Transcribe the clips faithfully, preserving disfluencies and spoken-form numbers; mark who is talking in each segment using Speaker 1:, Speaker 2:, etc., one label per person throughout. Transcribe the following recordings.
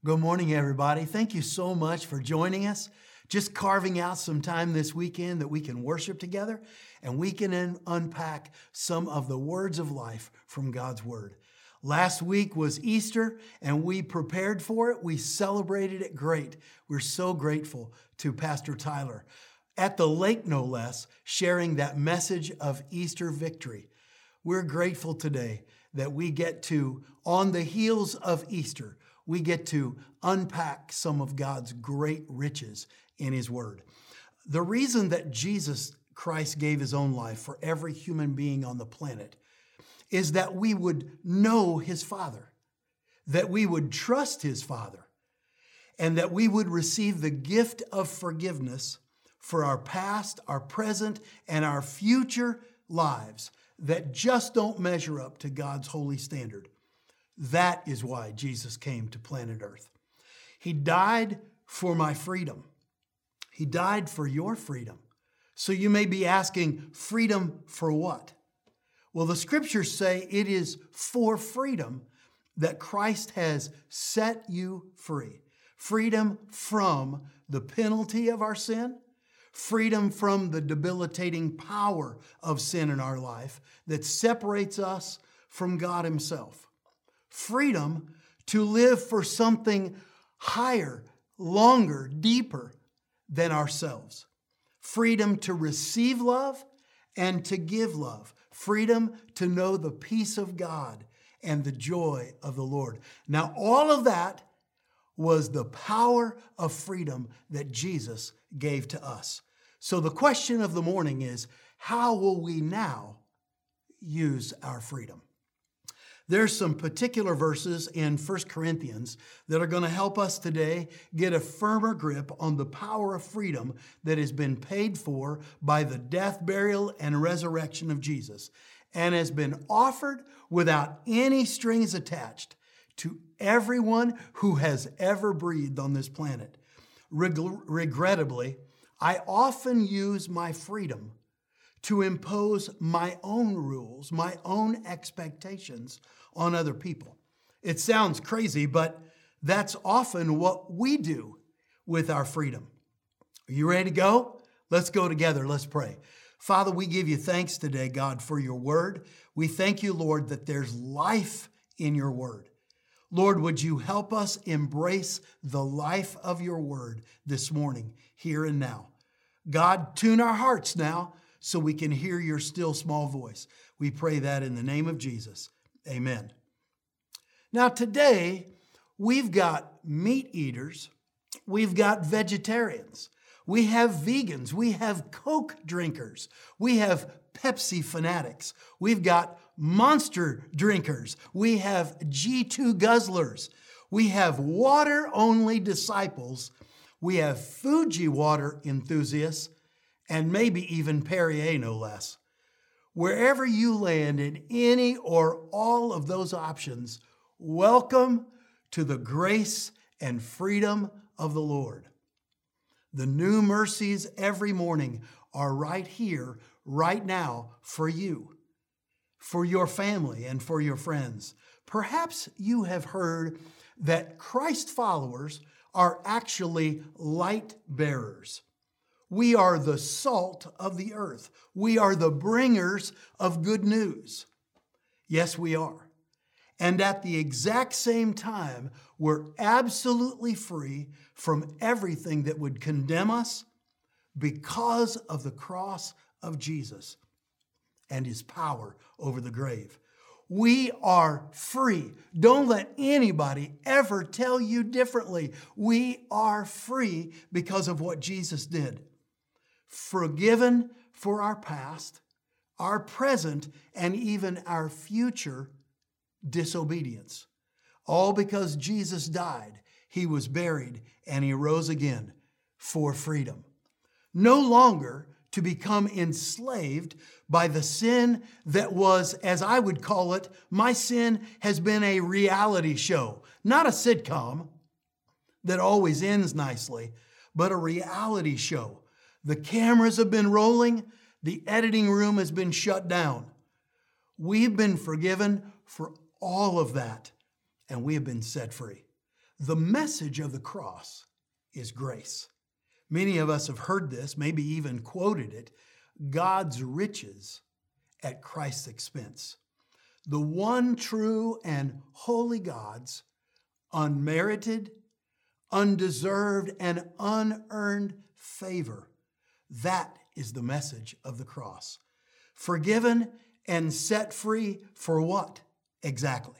Speaker 1: Good morning, everybody. Thank you so much for joining us. Just carving out some time this weekend that we can worship together and we can un- unpack some of the words of life from God's Word. Last week was Easter and we prepared for it. We celebrated it great. We're so grateful to Pastor Tyler at the lake, no less, sharing that message of Easter victory. We're grateful today that we get to, on the heels of Easter, we get to unpack some of God's great riches in His Word. The reason that Jesus Christ gave His own life for every human being on the planet is that we would know His Father, that we would trust His Father, and that we would receive the gift of forgiveness for our past, our present, and our future lives that just don't measure up to God's holy standard. That is why Jesus came to planet Earth. He died for my freedom. He died for your freedom. So you may be asking, freedom for what? Well, the scriptures say it is for freedom that Christ has set you free. Freedom from the penalty of our sin, freedom from the debilitating power of sin in our life that separates us from God Himself. Freedom to live for something higher, longer, deeper than ourselves. Freedom to receive love and to give love. Freedom to know the peace of God and the joy of the Lord. Now, all of that was the power of freedom that Jesus gave to us. So the question of the morning is, how will we now use our freedom? There's some particular verses in First Corinthians that are going to help us today get a firmer grip on the power of freedom that has been paid for by the death, burial, and resurrection of Jesus and has been offered without any strings attached to everyone who has ever breathed on this planet. Reg- regrettably, I often use my freedom to impose my own rules, my own expectations on other people. It sounds crazy, but that's often what we do with our freedom. Are you ready to go? Let's go together. Let's pray. Father, we give you thanks today, God, for your word. We thank you, Lord, that there's life in your word. Lord, would you help us embrace the life of your word this morning, here and now? God, tune our hearts now so we can hear your still small voice. We pray that in the name of Jesus. Amen. Now today, we've got meat eaters, we've got vegetarians, we have vegans, we have Coke drinkers, we have Pepsi fanatics, we've got Monster drinkers, we have G two guzzlers, we have water-only disciples, we have Fuji water enthusiasts, and maybe even Perrier, no less. Wherever you land in any or all of those options, welcome to the grace and freedom of the Lord. The new mercies every morning are right here, right now, for you, for your family, and for your friends. Perhaps you have heard that Christ followers are actually light bearers. We are the salt of the earth. We are the bringers of good news. Yes, we are. And at the exact same time, we're absolutely free from everything that would condemn us because of the cross of Jesus and His power over the grave. We are free. Don't let anybody ever tell you differently. We are free because of what Jesus did. Forgiven for our past, our present, and even our future disobedience. All because Jesus died, He was buried, and He rose again for freedom. No longer to become enslaved by the sin that was, as I would call it, my sin has been a reality show, not a sitcom that always ends nicely, but a reality show. The cameras have been rolling. The editing room has been shut down. We've been forgiven for all of that, and we have been set free. The message of the cross is grace. Many of us have heard this, maybe even quoted it, God's riches at Christ's expense. The one true and holy God's unmerited, undeserved, and unearned favor. That is the message of the cross. Forgiven and set free for what exactly?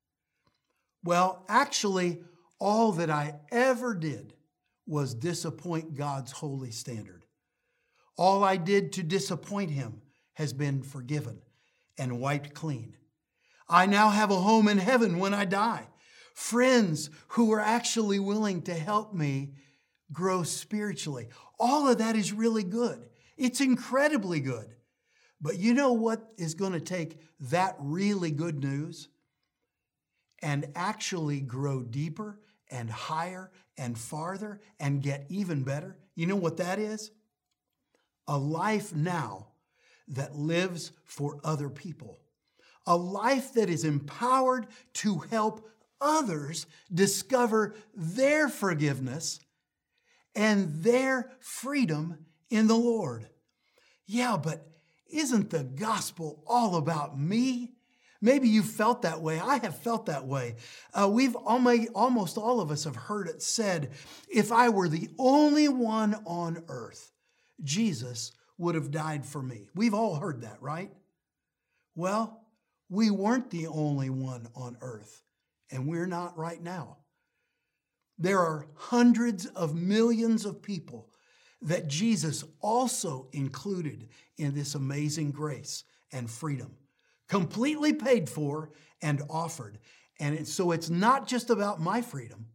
Speaker 1: Well, actually, all that I ever did was disappoint God's holy standard. All I did to disappoint him has been forgiven and wiped clean. I now have a home in heaven when I die. Friends who are actually willing to help me grow spiritually. All of that is really good. It's incredibly good. But you know what is going to take that really good news and actually grow deeper and higher and farther and get even better? You know what that is? A life now that lives for other people. A life that is empowered to help others discover their forgiveness and their freedom in the Lord. Yeah, but isn't the gospel all about me? Maybe you felt that way. I have felt that way. Uh, we've almost, almost all of us have heard it said, if I were the only one on earth, Jesus would have died for me. We've all heard that, right? Well, we weren't the only one on earth, and we're not right now. There are hundreds of millions of people that Jesus also included in this amazing grace and freedom, completely paid for and offered. And it, so it's not just about my freedom.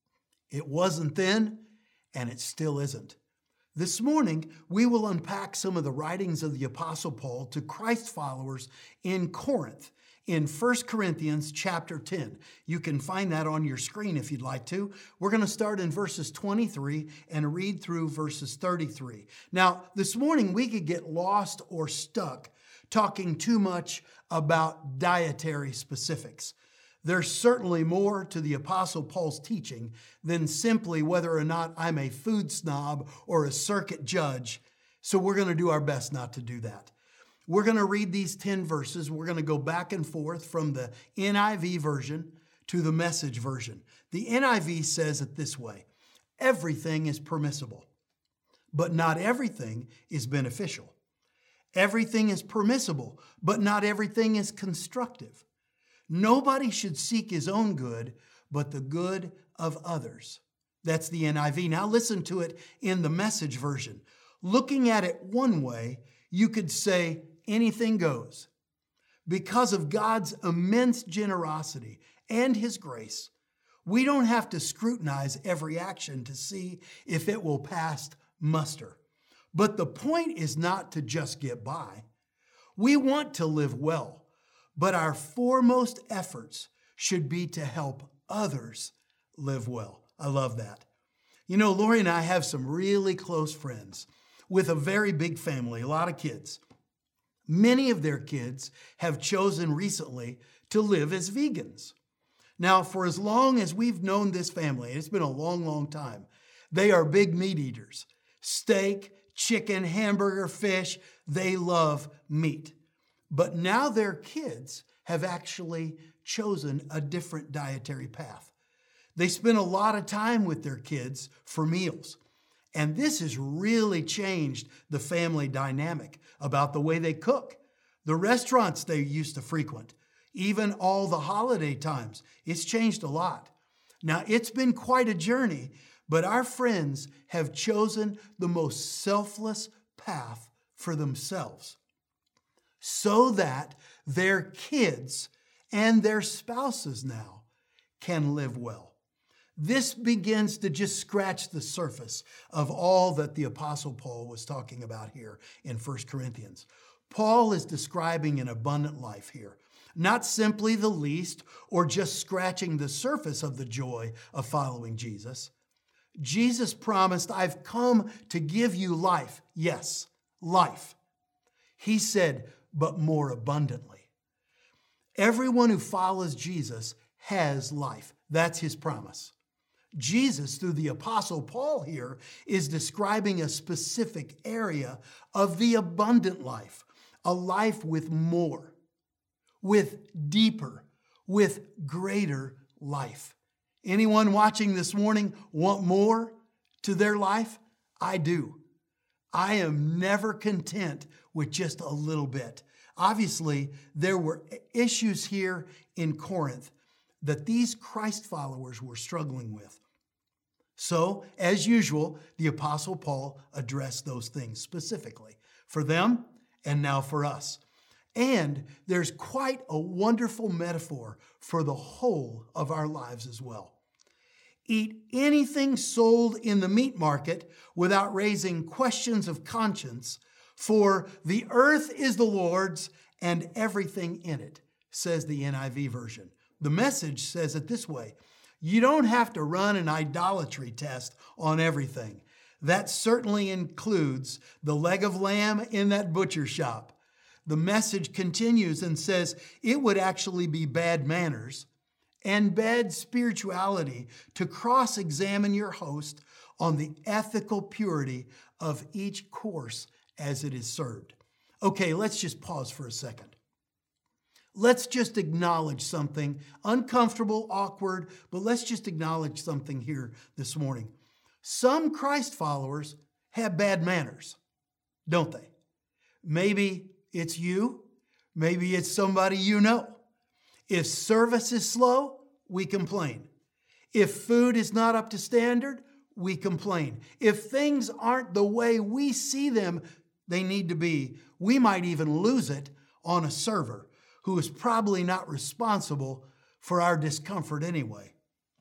Speaker 1: It wasn't then, and it still isn't. This morning, we will unpack some of the writings of the Apostle Paul to Christ followers in Corinth in First Corinthians chapter ten. You can find that on your screen if you'd like to. We're going to start in verses twenty-three and read through verses thirty-three. Now, this morning, we could get lost or stuck talking too much about dietary specifics. There's certainly more to the Apostle Paul's teaching than simply whether or not I'm a food snob or a circuit judge. So we're going to do our best not to do that. We're going to read these ten verses. We're going to go back and forth from the N I V version to the Message version. The N I V says it this way: everything is permissible, but not everything is beneficial. Everything is permissible, but not everything is constructive. Nobody should seek his own good, but the good of others. That's the N I V. Now listen to it in the Message version. Looking at it one way, you could say anything goes. Because of God's immense generosity and his grace, we don't have to scrutinize every action to see if it will pass muster. But the point is not to just get by. We want to live well, but our foremost efforts should be to help others live well. I love that. You know, Lori and I have some really close friends with a very big family, a lot of kids. Many of their kids have chosen recently to live as vegans. Now, for as long as we've known this family, and it's been a long, long time, they are big meat eaters. Steak, chicken, hamburger, fish, they love meat. But now their kids have actually chosen a different dietary path. They spend a lot of time with their kids for meals. And this has really changed the family dynamic about the way they cook, the restaurants they used to frequent, even all the holiday times. It's changed a lot. Now, it's been quite a journey, but our friends have chosen the most selfless path for themselves so that their kids and their spouses now can live well. This begins to just scratch the surface of all that the Apostle Paul was talking about here in First Corinthians. Paul is describing an abundant life here, not simply the least or just scratching the surface of the joy of following Jesus. Jesus promised, I've come to give you life. Yes, life. He said, but more abundantly. Everyone who follows Jesus has life. That's his promise. Jesus, through the Apostle Paul here, is describing a specific area of the abundant life, a life with more, with deeper, with greater life. Anyone watching this morning want more to their life? I do. I am never content with just a little bit. Obviously, there were issues here in Corinth that these Christ followers were struggling with. So, as usual, the Apostle Paul addressed those things specifically for them and now for us. And there's quite a wonderful metaphor for the whole of our lives as well. Eat anything sold in the meat market without raising questions of conscience, for the earth is the Lord's and everything in it, says the N I V version. The Message says it this way: you don't have to run an idolatry test on everything. That certainly includes the leg of lamb in that butcher shop. The Message continues and says it would actually be bad manners and bad spirituality to cross-examine your host on the ethical purity of each course as it is served. Okay, let's just pause for a second. Let's just acknowledge something, uncomfortable, awkward, but let's just acknowledge something here this morning. Some Christ followers have bad manners, don't they? Maybe it's you. Maybe it's somebody you know. If service is slow, we complain. If food is not up to standard, we complain. If things aren't the way we see them they need to be, we might even lose it on a server who is probably not responsible for our discomfort anyway.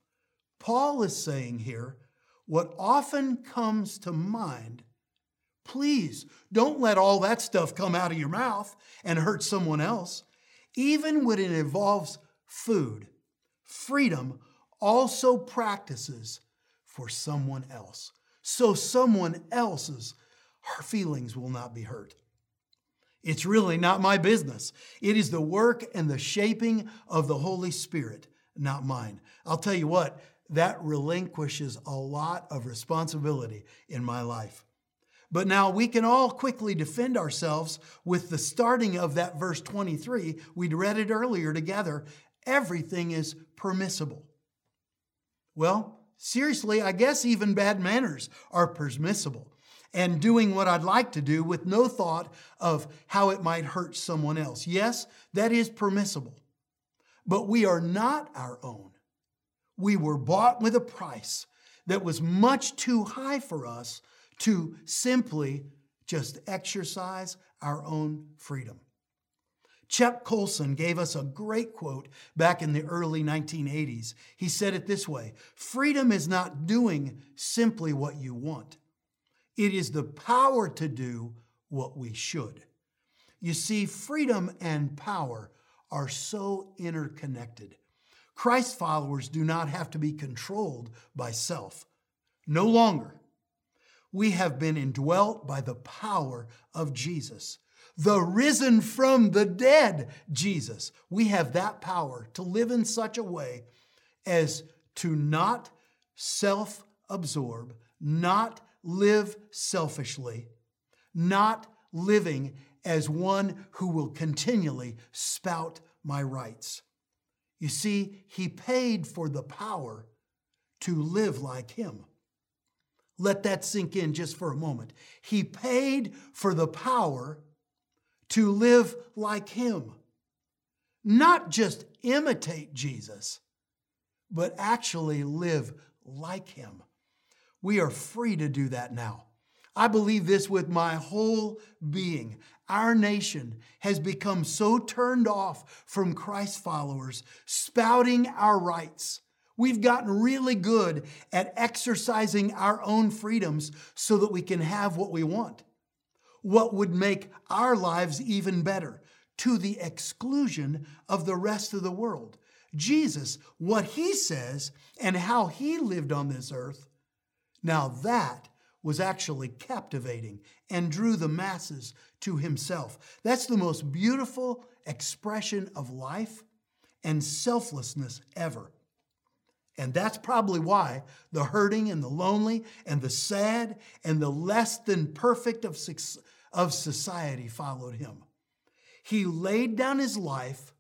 Speaker 1: Paul is saying here, what often comes to mind, please don't let all that stuff come out of your mouth and hurt someone else. Even when it involves food, freedom also practices for someone else, so someone else's feelings will not be hurt. It's really not my business. It is the work and the shaping of the Holy Spirit, not mine. I'll tell you what, that relinquishes a lot of responsibility in my life. But now we can all quickly defend ourselves with the starting of that verse twenty-three. We'd read it earlier together. Everything is permissible. Well, seriously, I guess even bad manners are permissible. And doing what I'd like to do with no thought of how it might hurt someone else. Yes, that is permissible. But we are not our own. We were bought with a price that was much too high for us to simply just exercise our own freedom. Chuck Colson gave us a great quote back in the early nineteen eighties. He said it this way: freedom is not doing simply what you want. It is the power to do what we should. You see, freedom and power are so interconnected. Christ followers do not have to be controlled by self. No longer. We have been indwelt by the power of Jesus, the risen from the dead Jesus. We have that power to live in such a way as to not self-absorb, not live selfishly, not living as one who will continually spout my rights. You see, he paid for the power to live like him. Let that sink in just for a moment. He paid for the power to live like him. Not just imitate Jesus, but actually live like him. We are free to do that now. I believe this with my whole being. Our nation has become so turned off from Christ followers spouting our rights. We've gotten really good at exercising our own freedoms so that we can have what we want, what would make our lives even better, to the exclusion of the rest of the world. Jesus, what he says and how he lived on this earth, now that was actually captivating and drew the masses to himself. That's the most beautiful expression of life and selflessness ever. And that's probably why the hurting and the lonely and the sad and the less than perfect of, of society followed him. He laid down his life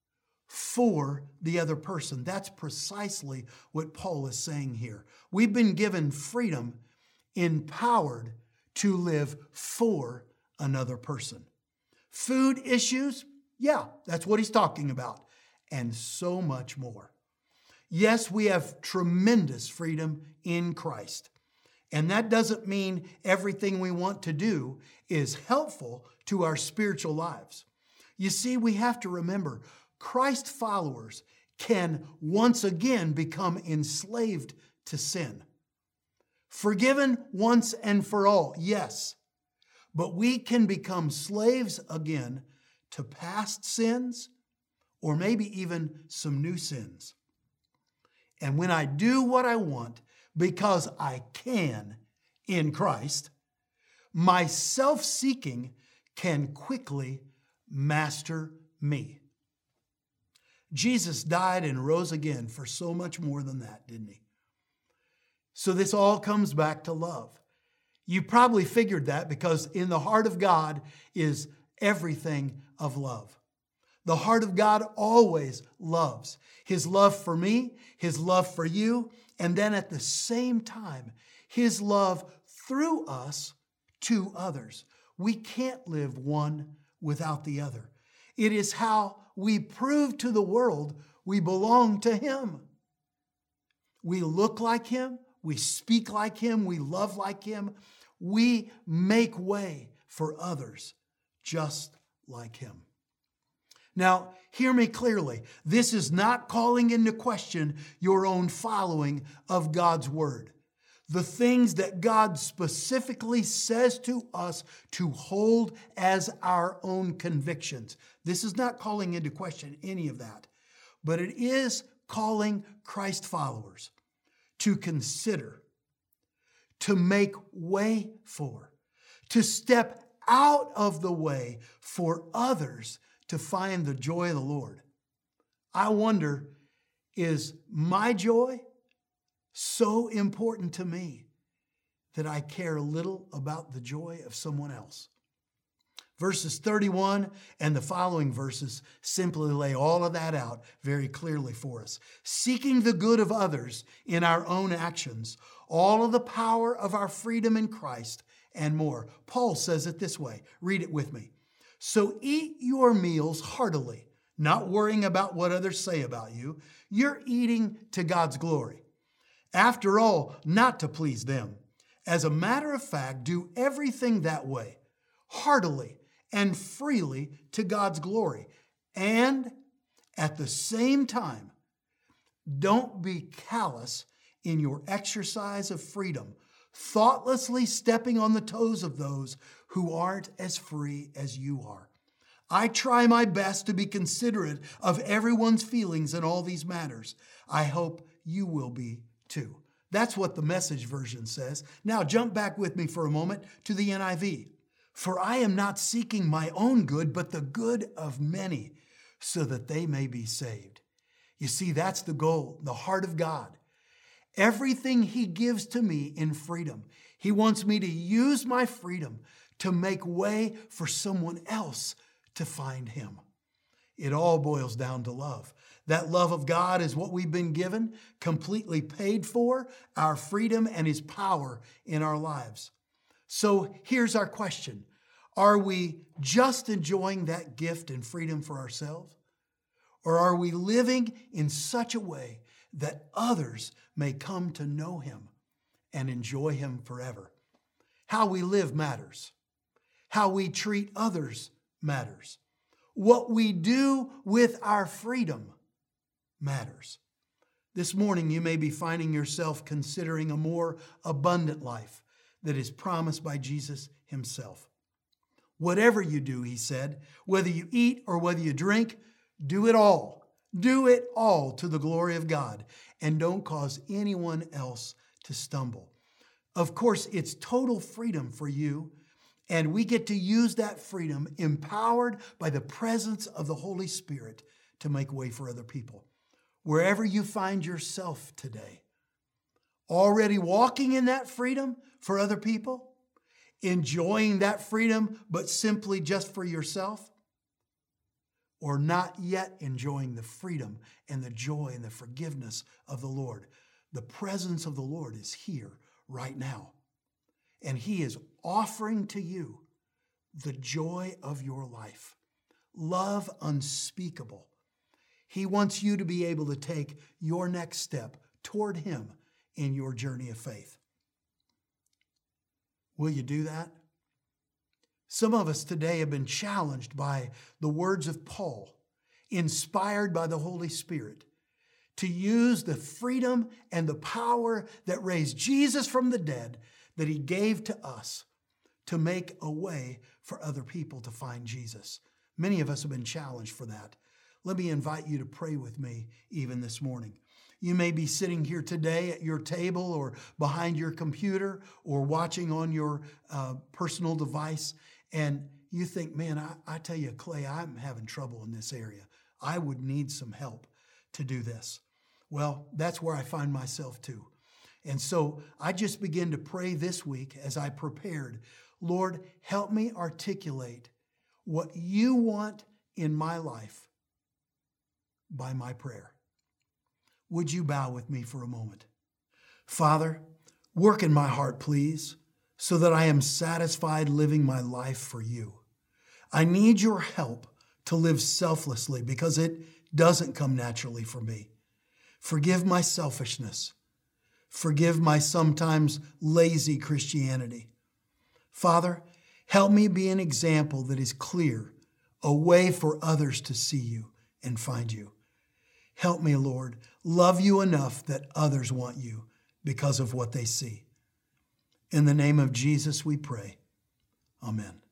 Speaker 1: for the other person. That's precisely what Paul is saying here. We've been given freedom, empowered to live for another person. Food issues, yeah, that's what he's talking about, and so much more. Yes, we have tremendous freedom in Christ, and that doesn't mean everything we want to do is helpful to our spiritual lives. You see, we have to remember, Christ followers can once again become enslaved to sin. Forgiven once and for all, yes, but we can become slaves again to past sins or maybe even some new sins. And when I do what I want because I can in Christ, my self-seeking can quickly master me. Jesus died and rose again for so much more than that, didn't he? So this all comes back to love. You probably figured that because in the heart of God is everything of love. The heart of God always loves. His love for me, His love for you, and then at the same time, His love through us to others. We can't live one without the other. It is how we prove to the world we belong to Him. We look like Him, we speak like Him, we love like Him. We make way for others just like Him. Now, hear me clearly. This is not calling into question your own following of God's Word. The things that God specifically says to us to hold as our own convictions. This is not calling into question any of that, but it is calling Christ followers to consider, to make way for, to step out of the way for others to find the joy of the Lord. I wonder, is my joy so important to me that I care little about the joy of someone else? Verses thirty-one and the following verses simply lay all of that out very clearly for us. Seeking the good of others in our own actions, all of the power of our freedom in Christ, and more. Paul says it this way. Read it with me. So eat your meals heartily, not worrying about what others say about you. You're eating to God's glory. After all, not to please them. As a matter of fact, do everything that way, heartily and freely to God's glory. And at the same time, don't be callous in your exercise of freedom, thoughtlessly stepping on the toes of those who aren't as free as you are. I try my best to be considerate of everyone's feelings in all these matters. I hope you will be too. That's what the Message version says. Now jump back with me for a moment to the N I V. For I am not seeking my own good, but the good of many, so that they may be saved. You see, that's the goal, the heart of God. Everything He gives to me in freedom, He wants me to use my freedom to make way for someone else to find Him. It all boils down to love. That love of God is what we've been given, completely paid for, our freedom and His power in our lives. So here's our question. Are we just enjoying that gift and freedom for ourselves? Or are we living in such a way that others may come to know Him and enjoy Him forever? How we live matters. How we treat others matters. What we do with our freedom matters. This morning, you may be finding yourself considering a more abundant life that is promised by Jesus Himself. Whatever you do, He said, whether you eat or whether you drink, do it all. Do it all to the glory of God, and don't cause anyone else to stumble. Of course, it's total freedom for you, and we get to use that freedom empowered by the presence of the Holy Spirit to make way for other people. wherever you find yourself today, already walking in that freedom for other people, enjoying that freedom, but simply just for yourself, or not yet enjoying the freedom and the joy and the forgiveness of the Lord. The presence of the Lord is here right now, and He is offering to you the joy of your life, love unspeakable. He wants you to be able to take your next step toward Him in your journey of faith. Will you do that? Some of us today have been challenged by the words of Paul, inspired by the Holy Spirit, to use the freedom and the power that raised Jesus from the dead that He gave to us to make a way for other people to find Jesus. Many of us have been challenged for that. Let me invite you to pray with me even this morning. You may be sitting here today at your table or behind your computer or watching on your uh, personal device, and you think, man, I, I tell you, Clay, I'm having trouble in this area. I would need some help to do this. Well, that's where I find myself too. And so I just began to pray this week as I prepared, Lord, help me articulate what you want in my life by my prayer. Would you bow with me for a moment? Father, work in my heart, please, so that I am satisfied living my life for you. I need your help to live selflessly because it doesn't come naturally for me. Forgive my selfishness. Forgive my sometimes lazy Christianity. Father, help me be an example that is clear, a way for others to see you and find you. Help me, Lord, love you enough that others want you because of what they see. In the name of Jesus we pray. Amen.